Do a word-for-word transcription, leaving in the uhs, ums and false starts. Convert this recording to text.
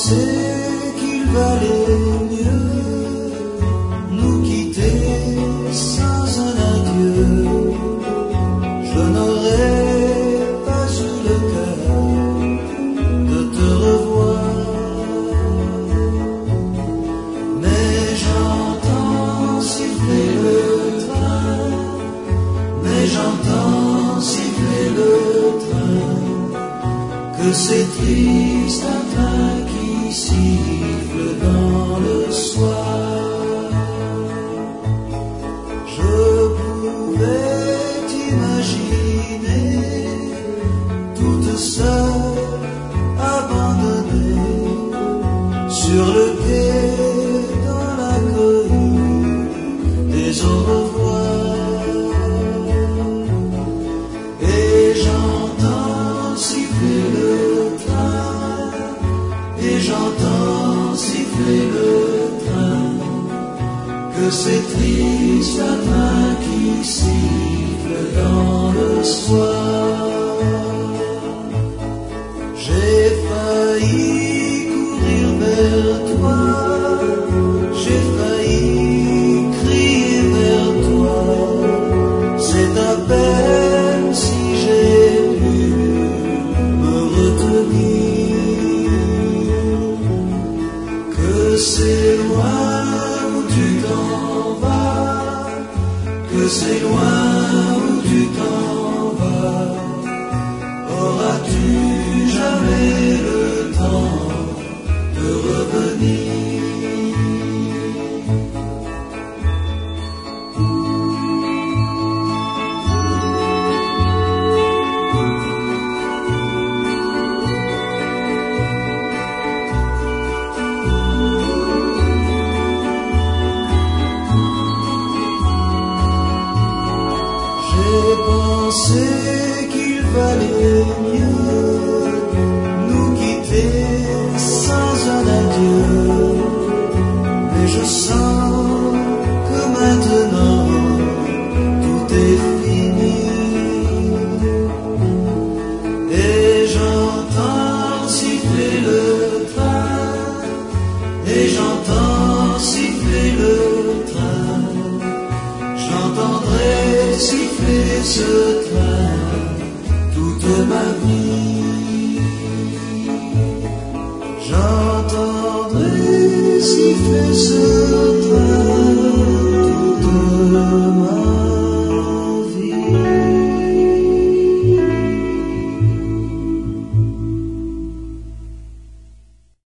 pensé qu'il valait mieux nous quitter sans un adieu. Je n'aurais pas eu le cœur de te revoir, mais j'entends siffler le train, mais j'entends siffler le train, que c'est triste un train qui siffle dans le soir. Je pouvais t'imaginer toute seule, abandonnée sur le quai dans la cohue des au revoir. Et j'entends siffler le train, et j'entends siffler le train, que c'est triste un train qui siffle dans le soir. J'ai failli courir vers toi, j'ai failli crier vers toi, c'est à peine si j'ai pu me retenir, que c'est loin où tu t'en vas, que c'est loin où tu t'en vas. Auras-tu jamais le temps de revenir? J'ai pensé qu'il valait mieux nous quitter sans un adieu, mais je sens que maintenant tout est fini, et j'entends siffler le train, et j'entends siffler le train, j'entendrai siffler ce train toute ma vie. J'entendrai siffler ce train